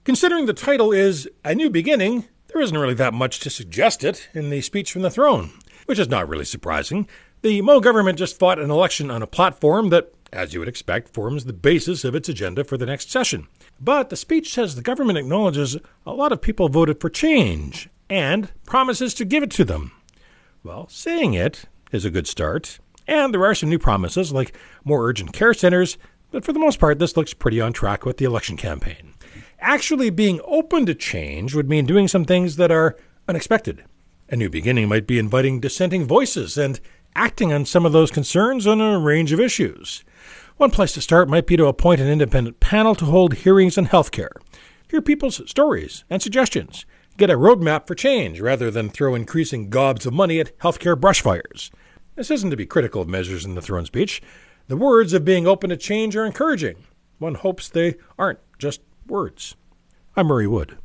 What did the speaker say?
Considering the title is A New Beginning, there isn't really that much to suggest it in the speech from the throne, which is not really surprising. The Mo government just fought an election on a platform that, as you would expect, forms the basis of its agenda for the next session. But the speech says the government acknowledges a lot of people voted for change and promises to give it to them. Well, saying it is a good start, and there are some new promises like more urgent care centers, but for the most part, this looks pretty on track with the election campaign. Actually being open to change would mean doing some things that are unexpected. A new beginning might be inviting dissenting voices and acting on some of those concerns on a range of issues. One place to start might be to appoint an independent panel to hold hearings on healthcare, hear people's stories and suggestions, get a roadmap for change rather than throw increasing gobs of money at healthcare brushfires. This isn't to be critical of measures in the throne speech. The words of being open to change are encouraging. One hopes they aren't just words. I'm Murray Wood.